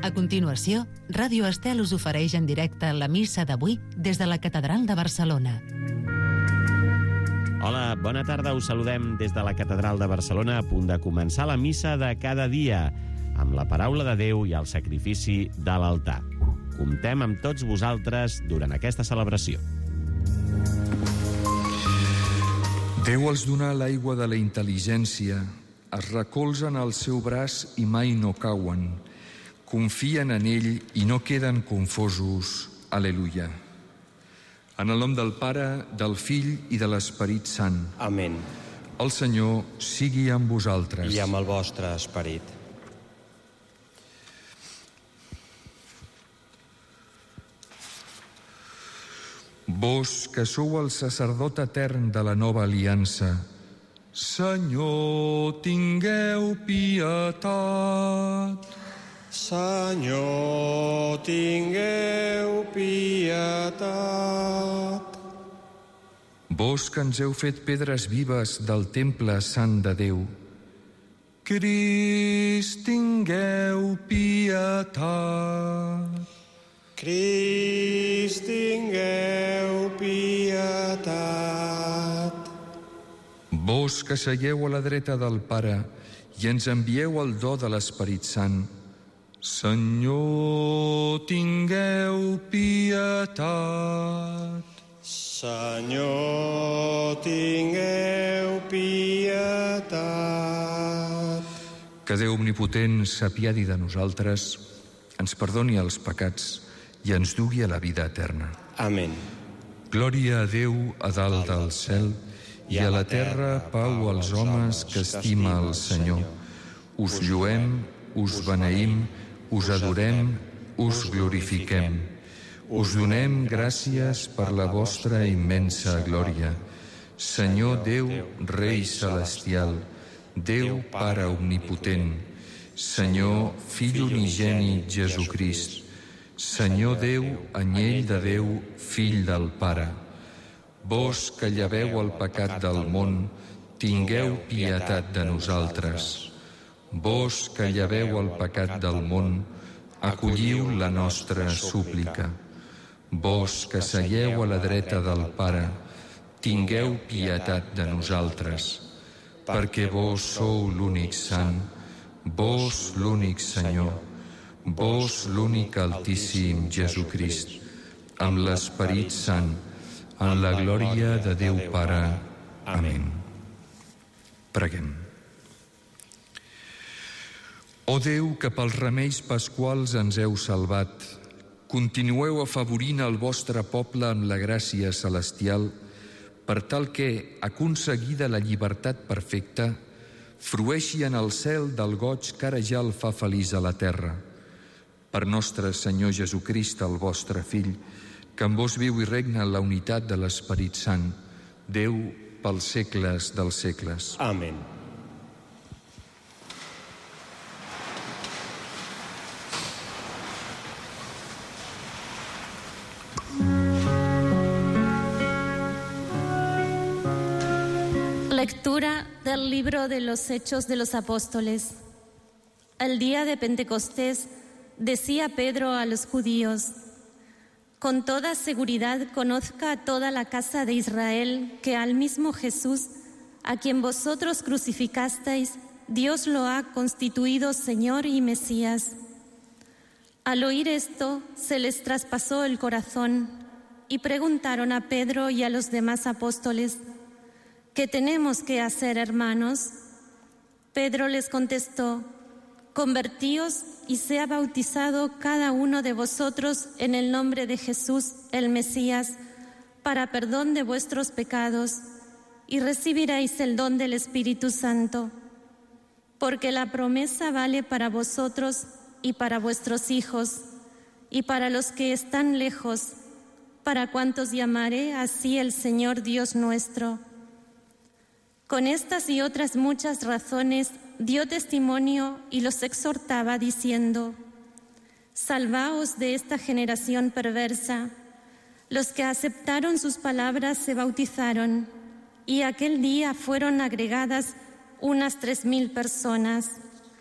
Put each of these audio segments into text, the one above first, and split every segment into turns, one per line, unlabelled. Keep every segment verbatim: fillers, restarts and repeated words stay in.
A continuació, Ràdio Estel us ofereix en directe la missa d'avui des de la Catedral de Barcelona.
Hola, bona tarda, us saludem des de la Catedral de Barcelona, a punt de començar la missa de cada dia, amb la paraula de Déu i el sacrifici de l'altar. Comptem amb tots vosaltres durant aquesta celebració.
Déu els dona l'aigua de la intel·ligència, es recolzen al seu braç i mai no cauen, confien en ell i no queden confosos. Aleluia. En el nom del Pare, del Fill i de l'Esperit Sant.
Amén.
El Senyor sigui amb vosaltres.
I amb el vostre esperit.
Vós, que sou el sacerdot etern de la nova aliança, Senyor, tingueu pietat.
Senyor, tingueu pietat.
Vós que ens heu fet pedres vives del temple sant de Déu, Crist, tingueu pietat.
Crist, tingueu pietat.
Vós que seieu a la dreta del Pare i ens envieu el do de l'Esperit Sant, Senyor, tingueu pietat.
Senyor, tingueu pietat.
Que Déu omnipotent s'apiadi de nosaltres, ens perdoni els pecats i ens dugui a la vida eterna.
Amén.
Glòria a Déu a dalt del cel i a la terra pau als homes que estima el Senyor. Us lluem, us beneïm, us adorem, us glorifiquem. Us donem gràcies per la vostra immensa glòria. Senyor Déu, Rei Celestial, Déu Pare Omnipotent, Senyor Fill Unigènit Jesucrist, Senyor Déu, Anyell de Déu, Fill del Pare. Vós que lleveu el pecat del món, tingueu pietat de nosaltres. Vós que lleveu el pecat del món, acolliu la nostra súplica. Vós que seieu a la dreta del Pare, tingueu pietat de nosaltres, perquè vós sou l'únic Sant, vós l'únic Senyor, vós l'únic Altíssim Jesucrist, amb l'Esperit Sant, en la glòria de Déu Pare. Amén. Preguem. Ó Déu, que pels remeis pasquals ens heu salvat, continueu afavorint el vostre poble amb la gràcia celestial, per tal que, aconseguida la llibertat perfecta, frueixi en el cel del goig que ara ja el fa feliç a la terra. Per nostre Senyor Jesucrist, el vostre Fill, que amb vos viu i regna en la unitat de l'Esperit Sant, Déu pels segles dels segles.
Amén.
Lectura del libro de los Hechos de los Apóstoles. El día de Pentecostés decía Pedro a los judíos: con toda seguridad conozca toda la casa de Israel que al mismo Jesús, a quien vosotros crucificasteis, Dios lo ha constituido Señor y Mesías. Al oír esto, se les traspasó el corazón y preguntaron a Pedro y a los demás apóstoles: ¿qué tenemos que hacer, hermanos? Pedro les contestó: convertíos y sea bautizado cada uno de vosotros en el nombre de Jesús, el Mesías, para perdón de vuestros pecados, y recibiréis el don del Espíritu Santo. Porque la promesa vale para vosotros y para vuestros hijos, y para los que están lejos, para cuantos llamaré así el Señor Dios nuestro. Con estas y otras muchas razones dio testimonio y los exhortaba diciendo: salvaos de esta generación perversa. Los que aceptaron sus palabras se bautizaron, y aquel día fueron agregadas unas tres mil personas.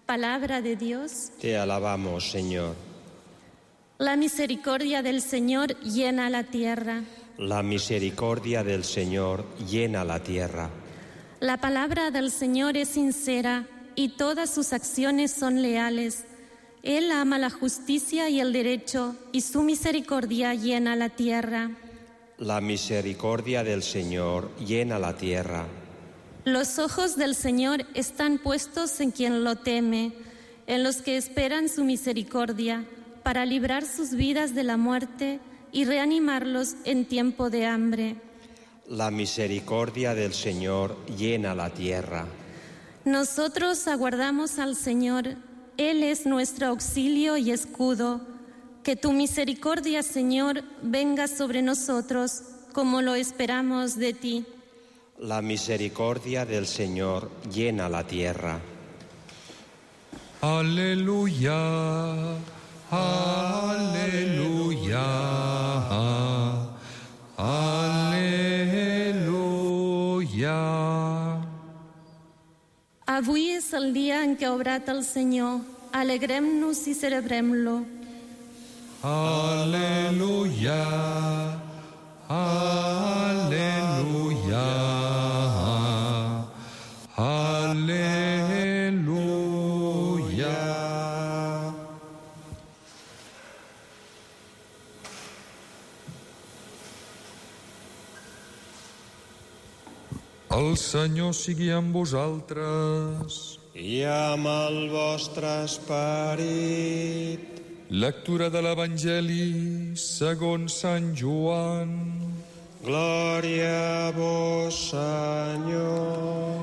Palabra de Dios.
Te alabamos, Señor.
La misericordia del Señor llena la tierra.
La misericordia del Señor llena la tierra.
La palabra del Señor es sincera y todas sus acciones son leales. Él ama la justicia y el derecho, y su misericordia llena la tierra.
La misericordia del Señor llena la tierra.
Los ojos del Señor están puestos en quien lo teme, en los que esperan su misericordia, para librar sus vidas de la muerte y reanimarlos en tiempo de hambre.
La misericordia del Señor llena la tierra.
Nosotros aguardamos al Señor. Él es nuestro auxilio y escudo. Que tu misericordia, Señor, venga sobre nosotros, como lo esperamos de ti.
La misericordia del Señor llena la tierra.
Aleluya, aleluya, aleluya.
Avui és el dia en què ha obrat el Senyor. Alegrem-nos i celebrem-lo.
Aleluya, aleluya, aleluya. El Senyor sigui amb vosaltres.
I amb el vostre esperit.
Lectura de l'Evangeli segons Sant Joan.
Glòria a vos, Senyor.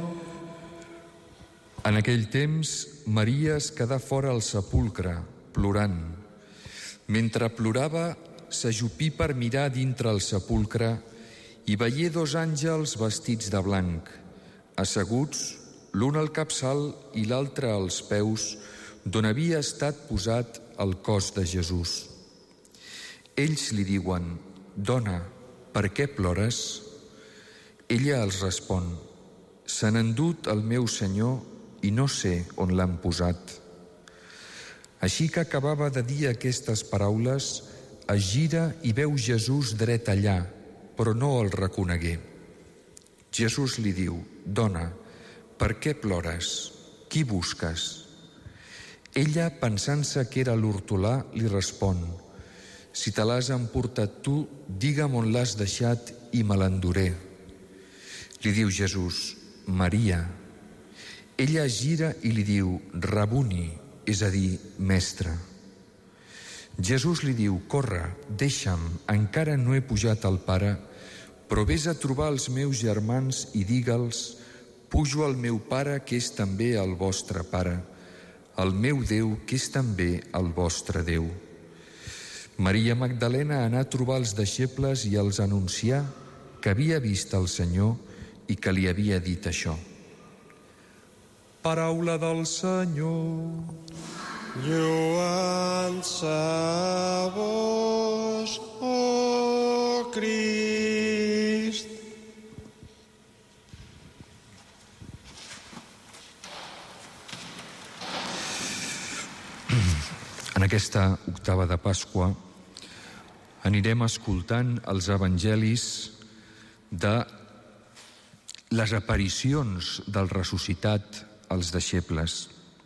En aquell temps, Maria es quedà fora al sepulcre, plorant. Mentre plorava, s'ajupí per mirar dintre el sepulcre i veié dos àngels vestits de blanc, asseguts, l'un al capçal i l'altre als peus, d'on havia estat posat el cos de Jesús. Ells li diuen: «Dona, per què plores?» Ella els respon: «Se n'ha endut el meu Senyor i no sé on l'han posat». Així que acabava de dir aquestes paraules, es gira i veu Jesús dret allà, però no el reconegué. Jesús li diu: «Dona, per què plores? Qui busques?» Ella, pensant-se que era l'hortolà, li respon: «Si te l'has emportat tu, digue'm on l'has deixat i me l'enduré». Li diu Jesús: «Maria». Ella es gira i li diu: «Rabuni», és a dir, mestre. Jesús li diu: «Corre, deixa'm, encara no he pujat al Pare, però vés a trobar els meus germans i digue'ls: pujo al meu Pare, que és també el vostre Pare, al meu Déu, que és també el vostre Déu». Maria Magdalena anà a trobar els deixebles i els anuncià que havia vist el Senyor i que li havia dit això. Paraula del Senyor.
Lluança a vos, oh Crist.
En aquesta octava de Pasqua anirem escoltant els evangelis de les aparicions del ressuscitat als deixebles.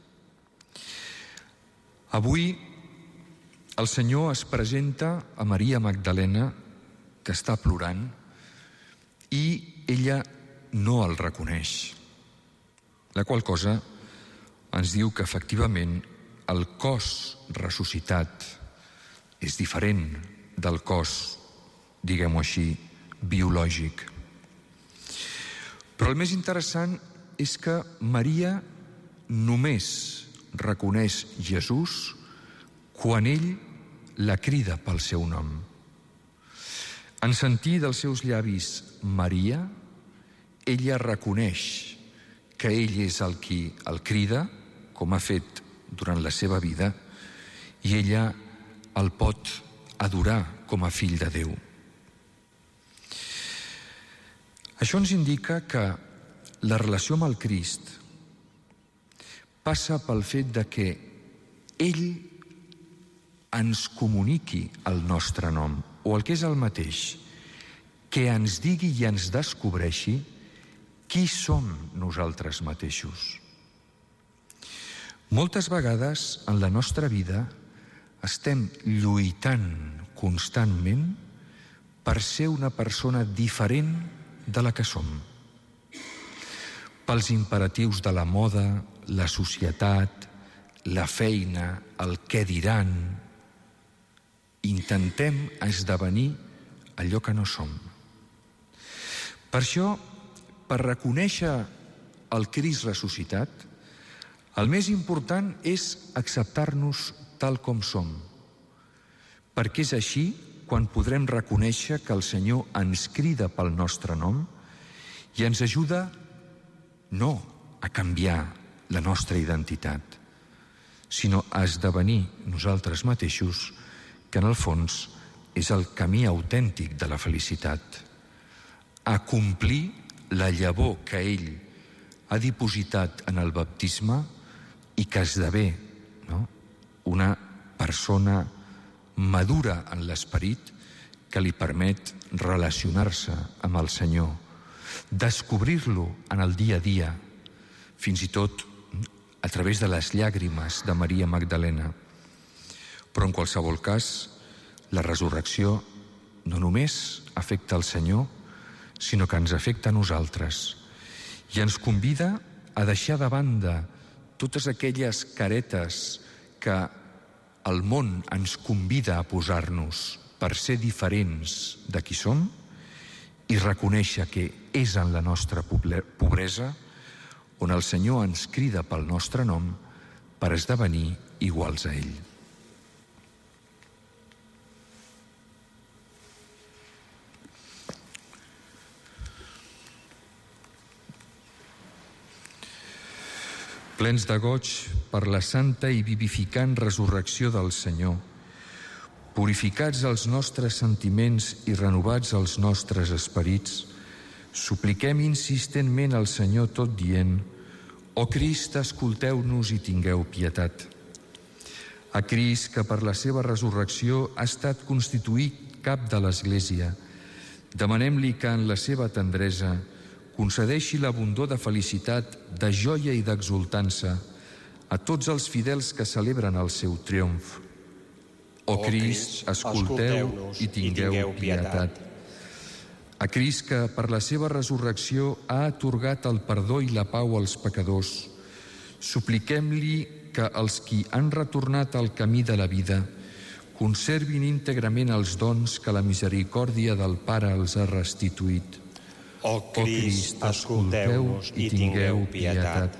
Avui el Senyor es presenta a Maria Magdalena, que està plorant, i ella no el reconeix. La qual cosa ens diu que efectivament el cos ressuscitat és diferent del cos, diguem-ho així, biològic. Però el més interessant és que Maria només reconeix Jesús quan ell la crida pel seu nom. En sentir dels seus llavis Maria, ella reconeix que ell és el qui el crida, com ha fet durant la seva vida, i ella el pot adorar com a fill de Déu. Això ens indica que la relació amb el Crist passa pel fet de que ell ens comuniqui el nostre nom, o el que és el mateix, que ens digui i ens descobreixi qui som nosaltres mateixos. Moltes vegades en la nostra vida estem lluitant constantment per ser una persona diferent de la que som. Pels imperatius de la moda, la societat, la feina, el què diran, intentem esdevenir allò que no som. Per això, per reconèixer el Crist ressuscitat, el més important és acceptar-nos tal com som, perquè és així quan podrem reconèixer que el Senyor ens crida pel nostre nom i ens ajuda no a canviar la nostra identitat, sinó a esdevenir nosaltres mateixos, que en el fons és el camí autèntic de la felicitat, a complir la llavor que ell ha dipositat en el baptisme i que esdevé, no?, una persona madura en l'esperit que li permet relacionar-se amb el Senyor, descobrir-lo en el dia a dia, fins i tot a través de les llàgrimes de Maria Magdalena. Però en qualsevol cas, la resurrecció no només afecta el Senyor, sinó que ens afecta a nosaltres i ens convida a deixar de banda totes aquelles caretes que el món ens convida a posar-nos per ser diferents de qui som i reconèixer que és en la nostra pobresa on el Senyor ens crida pel nostre nom per esdevenir iguals a ell. Plens de goig per la santa i vivificant resurrecció del Senyor, purificats els nostres sentiments i renovats els nostres esperits, supliquem insistentment al Senyor tot dient: «Ó Crist, escolteu-nos i tingueu pietat». A Crist, que per la seva resurrecció ha estat constituït cap de l'Església, demanem-li que en la seva tendresa concedeixi l'abundor de felicitat, de joia i d'exultança a tots els fidels que celebren el seu triomf. Ó Crist, escolteu i tingueu pietat. A Crist, que per la seva resurrecció ha atorgat el perdó i la pau als pecadors, supliquem-li que els qui han retornat al camí de la vida conservin íntegrament els dons que la misericòrdia del Pare els ha restituït.
Ó Crist, escolteu-nos i tingueu pietat.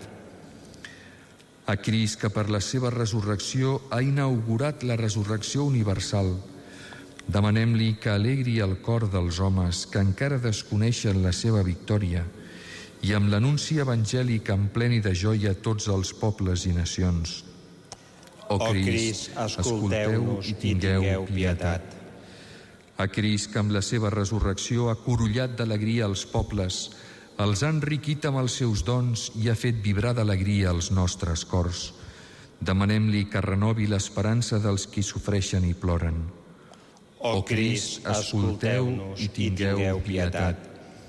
A Crist, que per la seva resurrecció ha inaugurat la resurrecció universal, demanem-li que alegri el cor dels homes que encara desconeixen la seva victòria i amb l'anunci evangèlic empleni de joia tots els pobles i nacions. Ó Crist, escolteu i tingueu pietat. A Crist, que amb la seva resurrecció ha corollat d'alegria els pobles, els ha enriquit amb els seus dons i ha fet vibrar d'alegria els nostres cors. Demanem-li que renovi l'esperança dels qui sofreixen i ploren.
Ó Crist, escolteu-nos i tingueu pietat.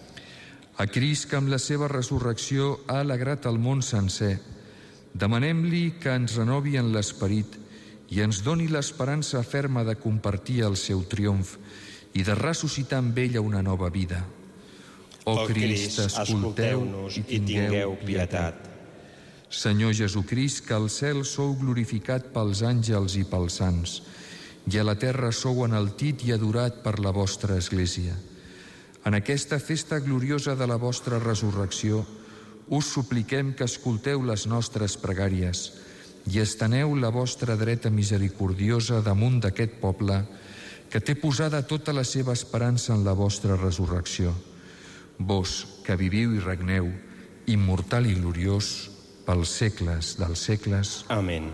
A Crist, que amb la seva resurrecció ha alegrat el món sencer, demanem-li que ens renovi en l'esperit i ens doni l'esperança ferma de compartir el seu triomf i de ressuscitar amb ella una nova vida. Ó Crist, escolteu-nos i tingueu pietat. Senyor Jesucrist, que al cel sou glorificat pels àngels i pels sants, i a la terra sou enaltit i adorat per la vostra Església. En aquesta festa gloriosa de la vostra resurrecció, us supliquem que escolteu les nostres pregàries i esteneu la vostra dreta misericordiosa damunt d'aquest poble que té posada tota la seva esperança en la vostra resurrecció. Vós, que viviu i regneu, immortal i gloriós, pels segles dels segles.
Amén.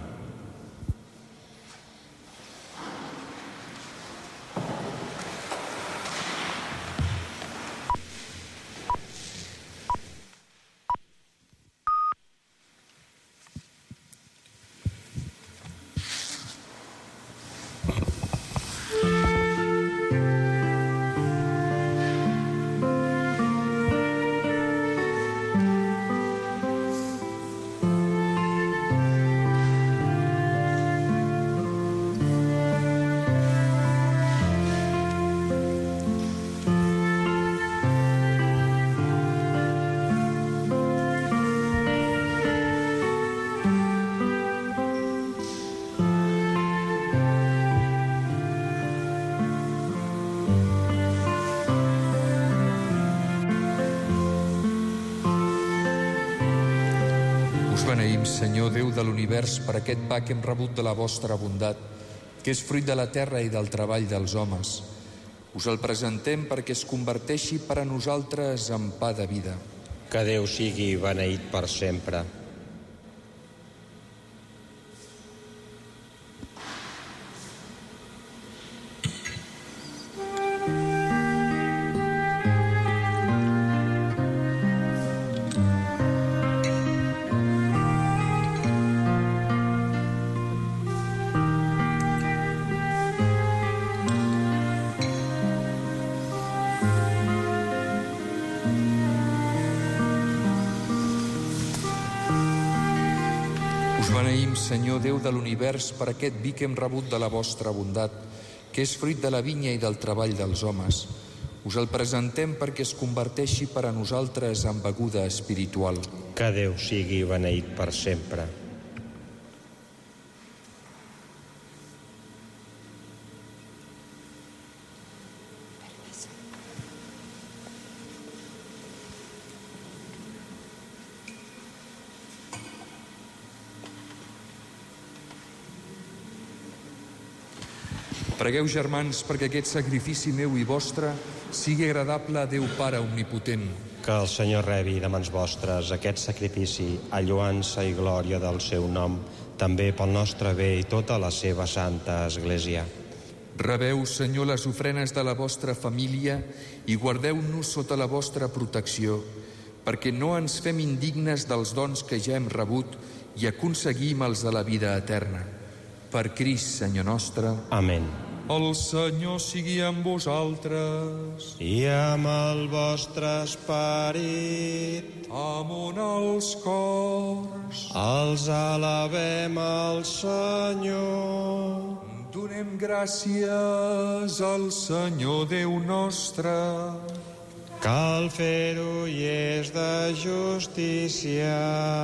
Us beneïm, Senyor, Déu de l'univers, per aquest pa que hem rebut de la vostra bondat, que és fruit de la terra i del treball dels homes. Us el presentem perquè es converteixi per a nosaltres en pa de vida.
Que Déu sigui beneït per sempre.
Senyor, Déu de l'univers, per aquest vi que hem rebut de la vostra bondat, que és fruit de la vinya i del treball dels homes. Us el presentem perquè es converteixi per a nosaltres en beguda espiritual.
Que Déu sigui beneït per sempre.
Pregueu, germans, perquè aquest sacrifici meu i vostre sigui agradable a Déu Pare Omnipotent.
Que el Senyor rebi de mans vostres aquest sacrifici a lloança i glòria del seu nom, també pel nostre bé i tota la seva santa Església.
Rebeu, Senyor, les ofrenes de la vostra família i guardeu-nos sota la vostra protecció, perquè no ens fem indignes dels dons que ja hem rebut i aconseguim els de la vida eterna. Per Crist, Senyor nostre.
Amén.
El Senyor sigui amb vosaltres.
I amb el vostre esperit.
Amunt els cors.
Els alabem al Senyor.
Donem gràcies al Senyor Déu nostre.
Cal fer-ho i és de justícia.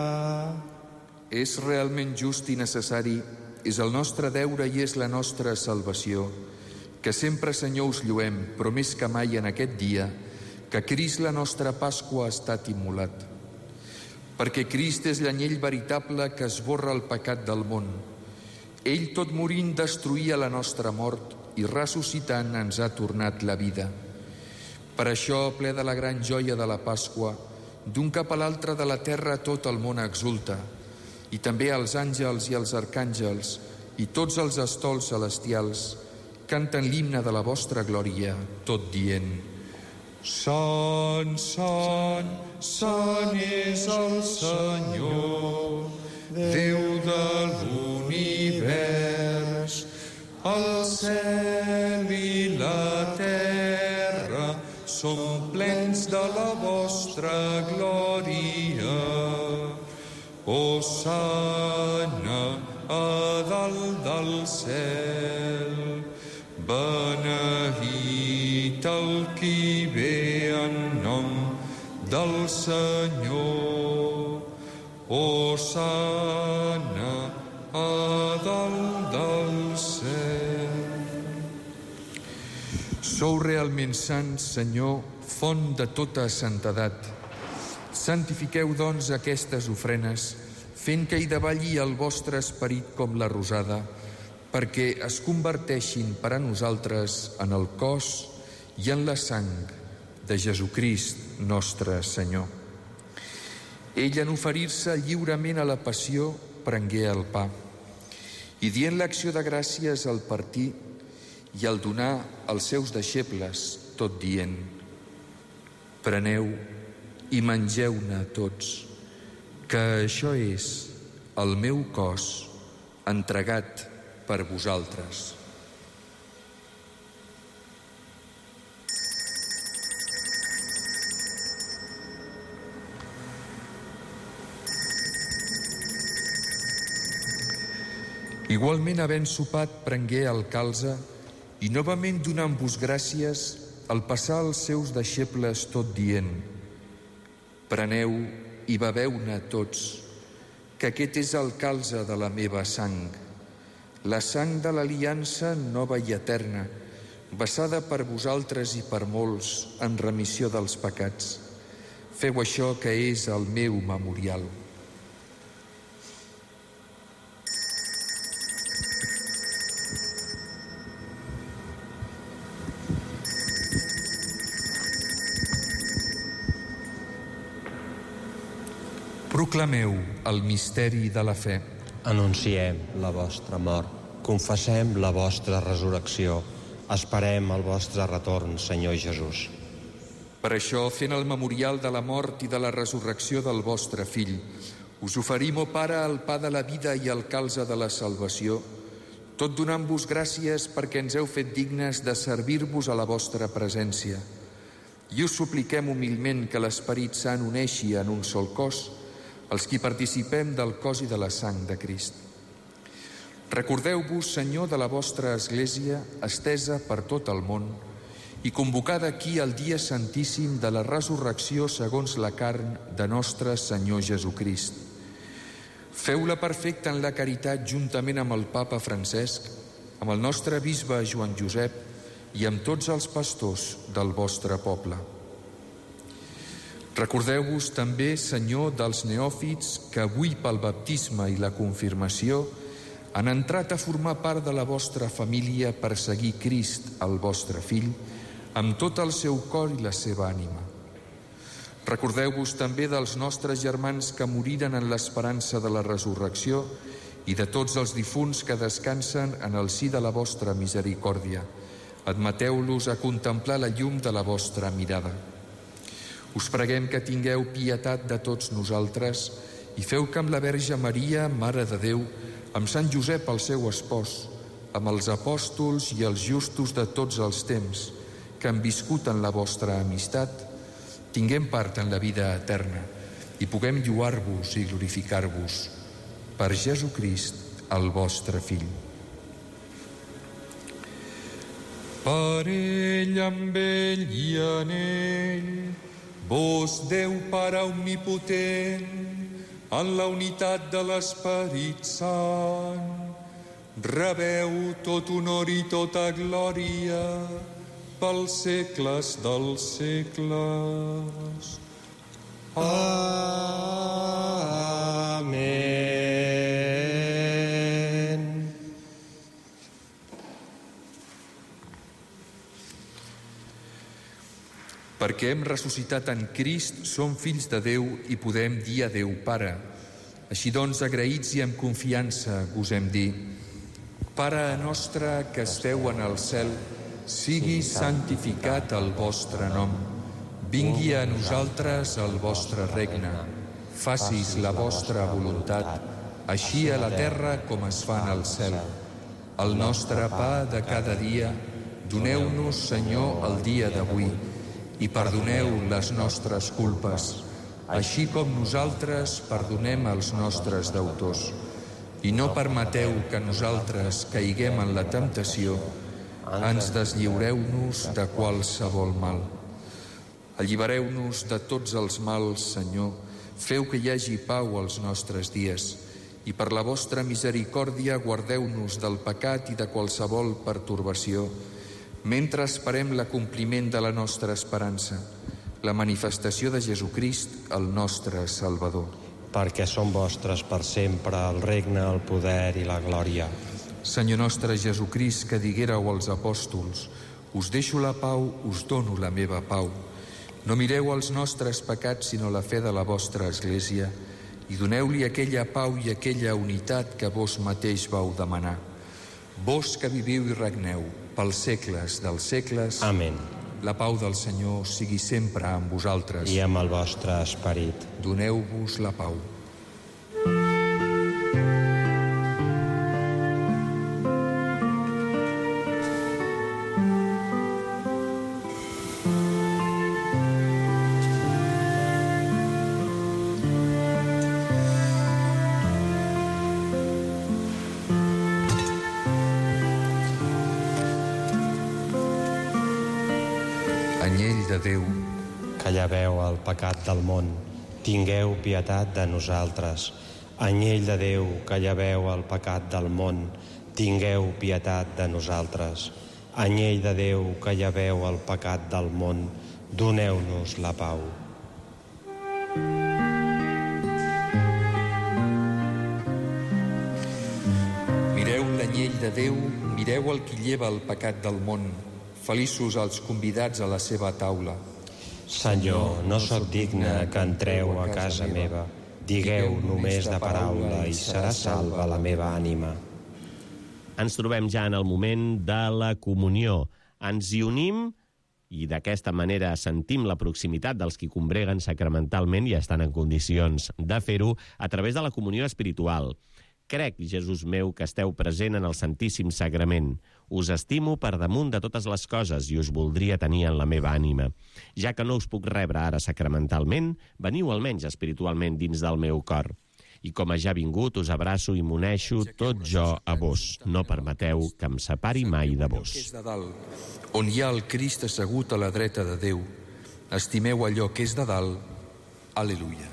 És realment just i necessari. És el nostre deure i és la nostra salvació, que sempre, Senyor, us lluem, però més que mai en aquest dia, que Crist, la nostra Pasqua, ha estat immolat. Perquè Crist és l'anyell veritable que esborra el pecat del món. Ell, tot morint, destruïa la nostra mort i ressuscitant ens ha tornat la vida. Per això, ple de la gran joia de la Pasqua, d'un cap a l'altre de la terra tot el món exulta, i també els àngels i els arcàngels i tots els estols celestials canten l'himne de la vostra glòria, tot dient: Sant, Sant, Sant és el Senyor, Déu de l'univers. El cel i la terra són plens de la vostra glòria. Hosanna a dalt del cel, beneït el qui ve en nom del Senyor. Hosanna a dalt del cel. Sou realment sants, Senyor, font de tota santedat. Santifiqueu, doncs, aquestes ofrenes, fent que hi davalli el vostre esperit com la rosada, perquè es converteixin per a nosaltres en el cos i en la sang de Jesucrist, nostre Senyor. Ell, en oferir-se lliurement a la passió, prengué el pa, i dient l'acció de gràcies al partir i al donar als seus deixebles, tot dient: preneu i mengeu-ne tots, que això és el meu cos entregat per vosaltres. Igualment, havent sopat, prengué el calze i novament donant-vos gràcies, al passar als seus deixebles, tot dient: preneu i beveu-ne tots, que aquest és el calze de la meva sang, la sang de l'aliança nova i eterna, vessada per vosaltres i per molts en remissió dels pecats. Feu això, que és el meu memorial. Proclameu el misteri de la fe.
Anunciem la vostra mort, confessem la vostra resurrecció, esperem el vostre retorn, Senyor Jesús.
Per això, fent el memorial de la mort i de la resurrecció del vostre Fill, us oferim, o Pare, el pa de la vida i el calze de la salvació, tot donant-vos gràcies perquè ens heu fet dignes de servir-vos a la vostra presència. I us supliquem humilment que l'Esperit Sant uneixi en un sol cos els qui participem del cos i de la sang de Crist. Recordeu-vos, Senyor, de la vostra Església, estesa per tot el món, i convocada aquí al dia santíssim de la resurrecció segons la carn de nostre Senyor Jesucrist. Feu-la perfecta en la caritat juntament amb el Papa Francesc, amb el nostre bisbe Joan Josep i amb tots els pastors del vostre poble. Recordeu-vos també, Senyor, dels neòfits que avui pel baptisme i la confirmació han entrat a formar part de la vostra família per seguir Crist, el vostre Fill, amb tot el seu cor i la seva ànima. Recordeu-vos també dels nostres germans que moriren en l'esperança de la resurrecció i de tots els difunts que descansen en el si de la vostra misericòrdia. Admeteu-los a contemplar la llum de la vostra mirada. Us preguem que tingueu pietat de tots nosaltres i feu que amb la Verge Maria, Mare de Déu, amb Sant Josep, el seu espòs, amb els apòstols i els justos de tots els temps que han viscut en la vostra amistat, tinguem part en la vida eterna i puguem lloar-vos i glorificar-vos per Jesucrist, el vostre Fill. Per ell, amb ell i en ell, vos, Déu Pare omnipotent, en la unitat de l'Esperit Sant, rebeu tot honor i tota glòria pels segles dels segles.
Amén.
Perquè hem ressuscitat en Crist, som fills de Déu i podem dir a Déu Pare. Així doncs, agraïts i amb confiança, gosem dir: Pare nostre que esteu en el cel, sigui santificat el vostre nom. Vingui a nosaltres el vostre regne. Facis la vostra voluntat, així a la terra com es fa en el cel. El nostre pa de cada dia, doneu-nos, Senyor, el dia d'avui, i perdoneu les nostres culpes, així com nosaltres perdonem als nostres deutors. I no permeteu que nosaltres caiguem en la temptació, ens deslliureu-nos de qualsevol mal. Allibereu-nos de tots els mals, Senyor, feu que hi hagi pau als nostres dies, i per la vostra misericòrdia guardeu-nos del pecat i de qualsevol pertorbació, mentre esperem l'acompliment de la nostra esperança, la manifestació de Jesucrist, el nostre Salvador.
Perquè són vostres per sempre el regne, el poder i la glòria.
Senyor nostre Jesucrist, que diguéreu als apòstols: us deixo la pau, us dono la meva pau. No mireu els nostres pecats, sinó la fe de la vostra Església, i doneu-li aquella pau i aquella unitat que vos mateix vau demanar. Vos que viviu i regneu pels segles dels segles.
Amén.
La pau del Senyor sigui sempre amb vosaltres.
I amb el vostre esperit.
Doneu-vos la pau. Anyell de Déu,
que lleveu el pecat del món, tingueu pietat de nosaltres. Anyell de Déu, que lleveu el pecat del món, tingueu pietat de nosaltres. Anyell de Déu, que lleveu el pecat del món, doneu-nos la pau.
Mireu l'anyell de Déu, mireu el qui lleva el pecat del món. Feliços els convidats a la seva taula.
Senyor, no sóc digne que entreu a casa meva, Digueu només de paraula i serà salva la meva ànima.
Ens trobem ja en el moment de la comunió. Ens hi unim i d'aquesta manera sentim la proximitat dels qui combreguen sacramentalment i estan en condicions de fer-ho a través de la comunió espiritual. Crec, Jesús meu, que esteu present en el Santíssim Sagrament. Us estimo per damunt de totes les coses i us voldria tenir en la meva ànima. Ja que no us puc rebre ara sacramentalment, veniu almenys espiritualment dins del meu cor. I com a ja vingut, us abraço i m'uneixo tot jo a vos. No permeteu que em separi mai de vos.
Que és de dalt, on hi ha el Crist assegut a la dreta de Déu. Estimeu allò que és de dalt. Aleluia.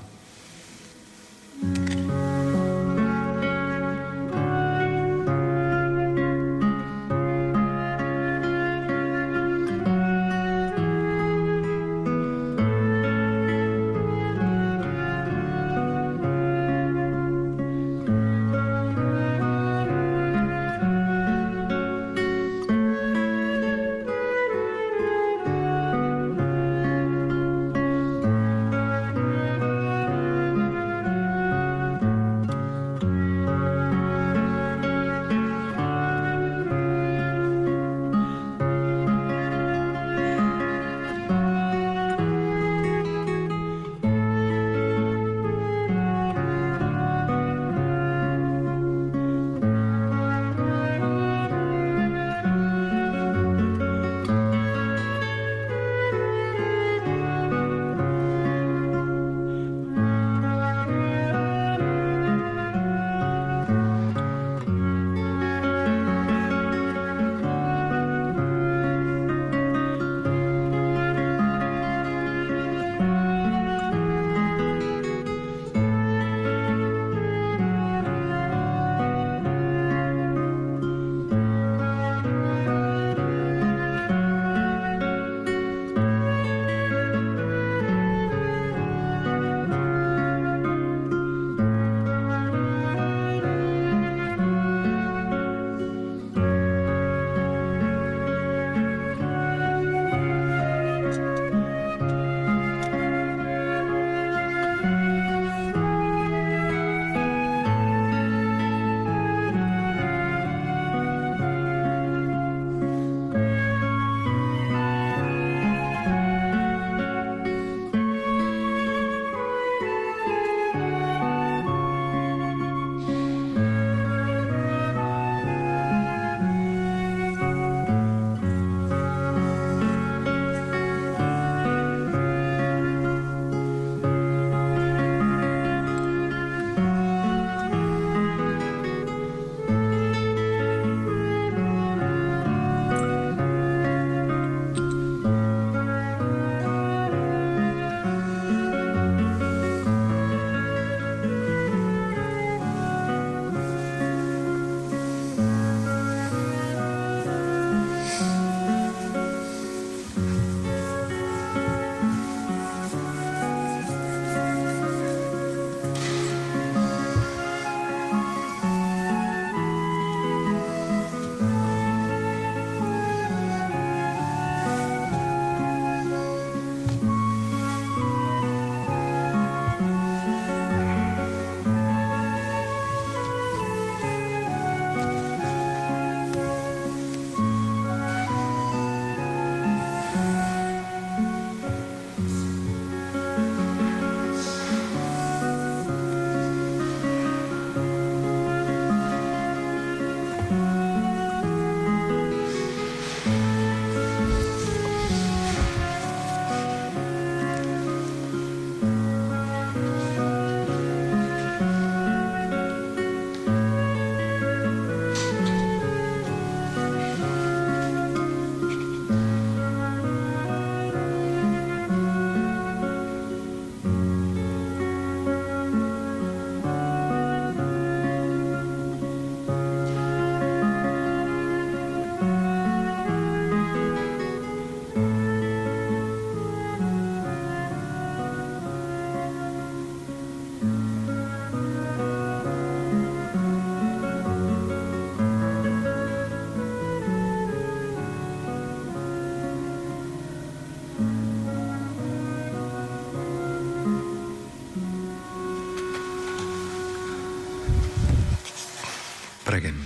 Preguem.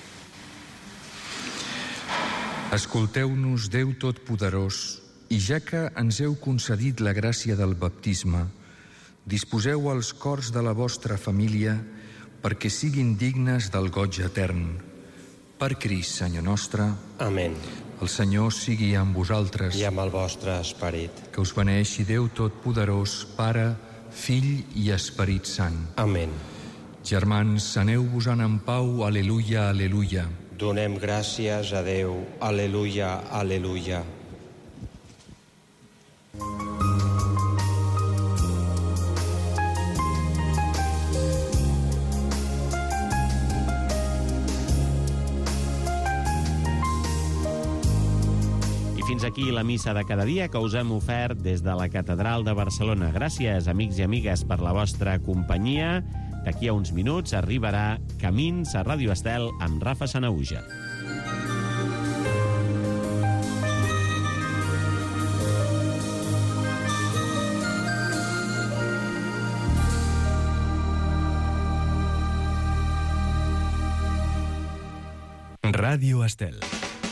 Escolteu-nos, Déu Totpoderós, i ja que ens heu concedit la gràcia del baptisme, disposeu els cors de la vostra família perquè siguin dignes del goig etern. Per Crist, Senyor nostre.
Amén.
El Senyor sigui amb vosaltres.
I amb el vostre esperit.
Que us beneeixi Déu Totpoderós, Pare, Fill i Esperit Sant.
Amén.
Germans, aneu-vos-en en pau, aleluia, aleluia.
Donem gràcies a Déu, aleluia, aleluia.
Fins aquí la missa de cada dia que us hem ofert des de la Catedral de Barcelona. Gràcies, amics i amigues, per la vostra companyia. D'aquí a uns minuts arribarà Camins a Ràdio Estel amb Rafa Sanahuja.
Ràdio Estel.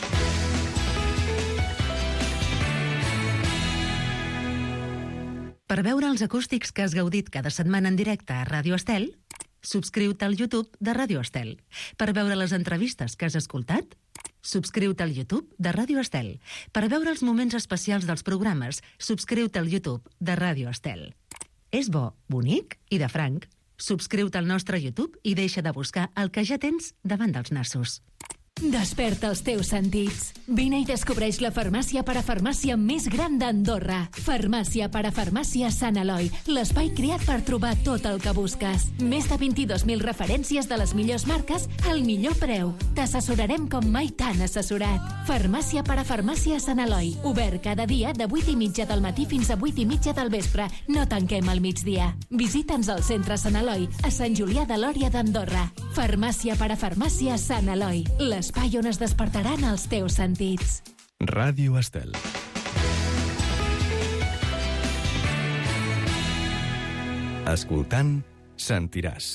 Per veure els acústics que has gaudit cada setmana en directe a Ràdio Estel, subscriu-te al YouTube de Ràdio Estel. Per veure les entrevistes que has escoltat, subscriu-te al YouTube de Ràdio Estel. Per veure els moments especials dels programes, subscriu-te al YouTube de Ràdio Estel. És bo, bonic i de franc. Subscriu-te al nostre YouTube i deixa de buscar el que ja tens davant dels nassos.
Desperta els teus sentits. Vine i descobreix la farmàcia parafarmàcia més gran d'Andorra. Farmàcia parafarmàcia Sant Eloi, l'espai creat per trobar tot el que busques. Més de vint-i-dos mil referències de les millors marques al millor preu. T'assessorarem com mai t'han assessorat. Farmàcia parafarmàcia Sant Eloi, obert cada dia de vuit i mitja del matí fins a vuit i mitja del vespre. No tanquem al migdia. Visita'ns al centre Sant Eloi, a Sant Julià de Lòria d'Andorra. Farmàcia parafarmàcia Sant Eloi, les l'espai on es despertaran els teus sentits.
Ràdio Estel. Escoltant, sentiràs.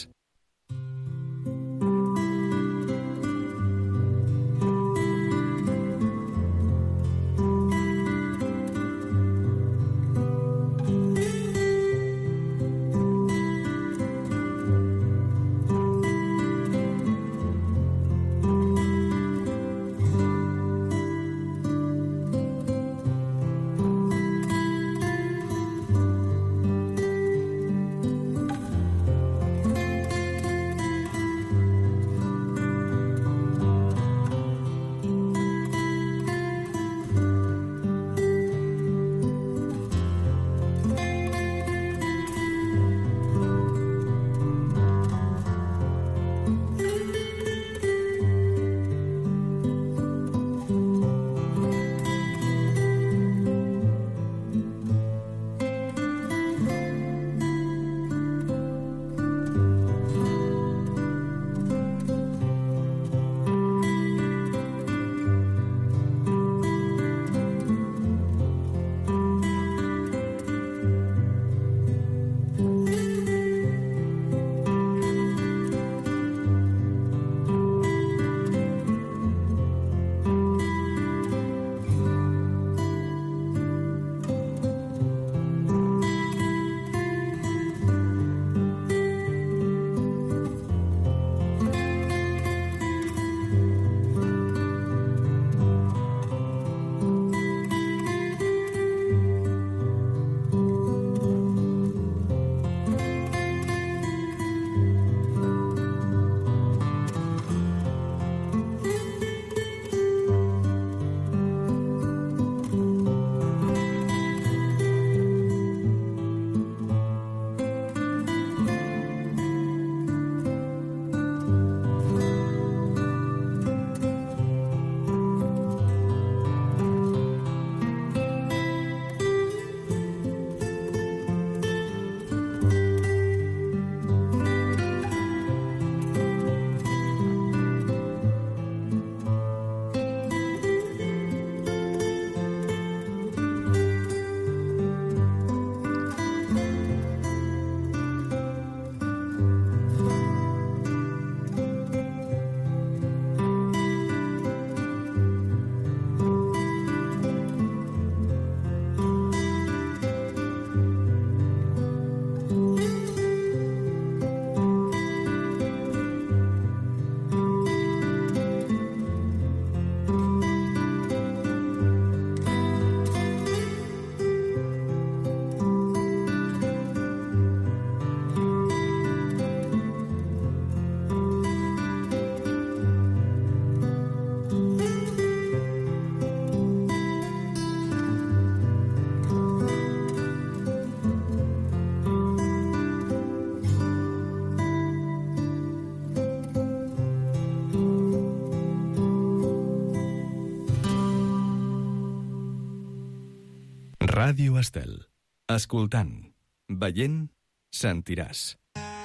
Ràdio Estel. Escoltant, veient, sentiràs.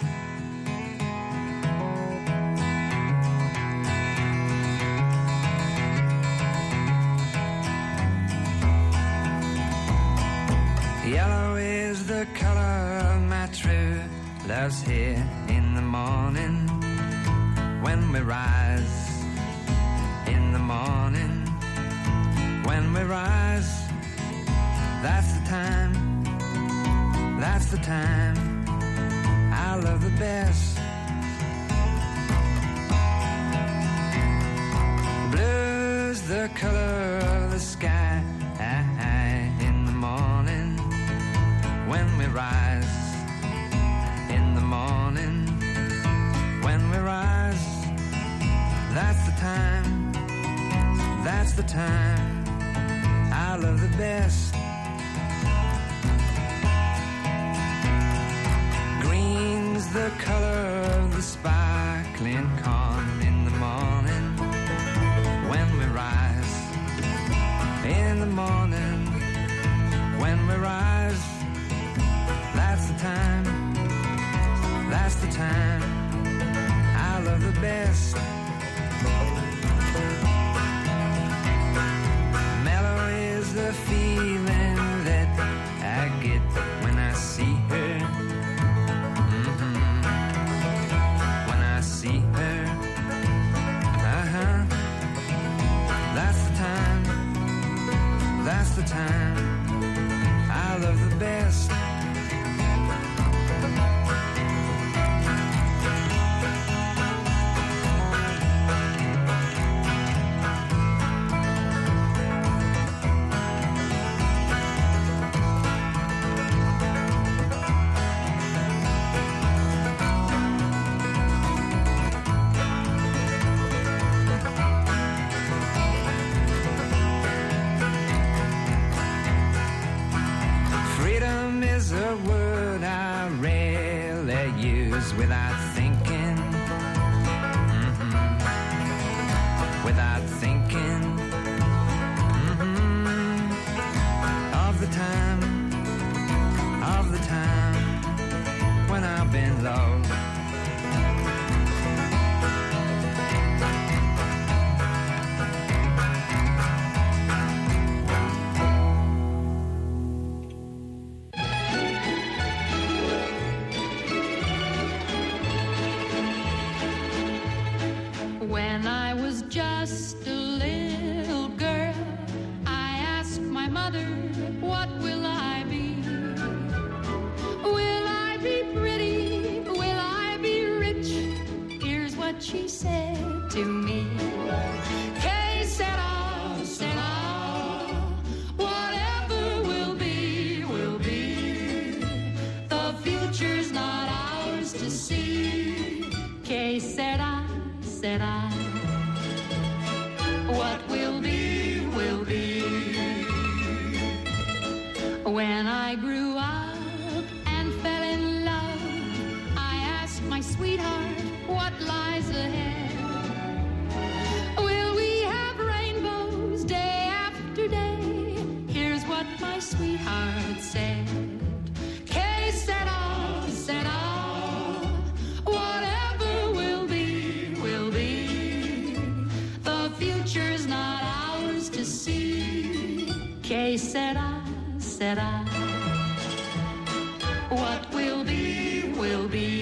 Yellow is the color of my true love's here in the morning when we rise. In the morning when we rise, that's the time, that's the time I love the best. Blue's the color of the sky in the morning when we rise. In the morning when we rise, that's the time, that's the time I love the best. Green's the color of the sparkling corn in the morning when we rise. In the morning when we rise, that's the time, that's the time I love the best. Mellow is the feeling that I get when I see her. Mm-hmm. When I see her, uh-huh. That's the time, that's the time I love the best. A word I rarely use without thinking, mm-hmm. Without thinking, mm-hmm. Of the time, of the time when I've been low.
When I was just a little girl, I asked my mother, what will I be? Will I be pretty? Will I be rich? Here's what she said to me. Que sera, sera. Whatever will be, will be. The future's not ours to see. Que sera, sera. What will be, will be. When I grew up and fell in love, I asked my sweetheart, what lies ahead? Will we have rainbows day after day? Here's what my sweetheart said. Que sera, sera. Whatever will be, will be. The future's not ours to see. Que sera, sera. What will be, will be.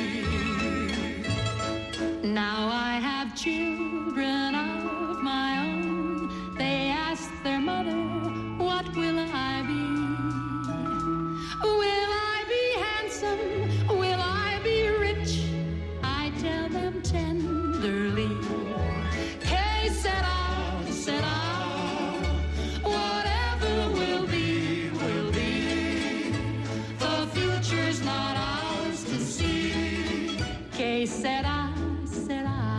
Now I have children of my own. They ask their mother, what will I be? Will I be handsome? Will I be rich? I tell them tenderly. Que sera, sera. Whatever will be, will be. The future's not ours to see. Que sera, sera.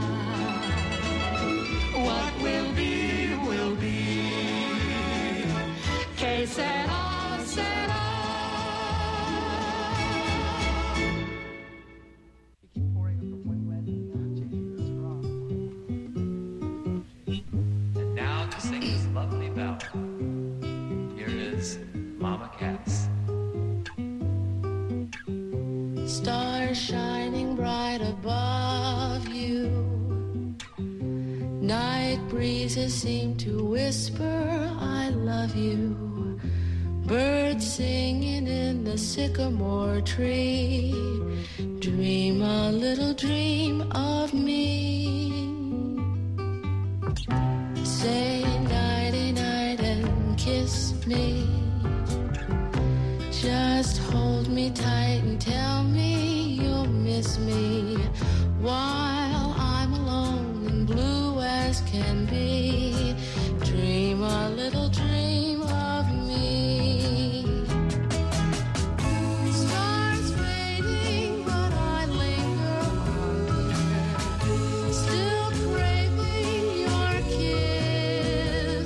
What will be, will be. Que sera, sera.
And now to sing this lovely ballad, here is breezes seem to whisper, I love you. Birds singing in the sycamore tree. Dream a little dream of me. Say nighty-night and kiss me. Just hold me tight and tell me you'll miss me while I'm alone and blue as can be. Dream a little dream of me. Stars fading, but I linger on here, still craving your kiss.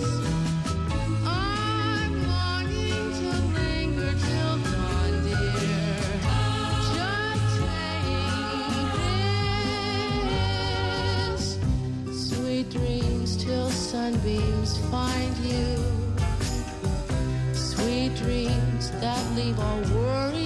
I'm longing to linger till dawn, dear. Just saying this. Sweet dreams till sunbeams find you. Sweet dreams that leave all worry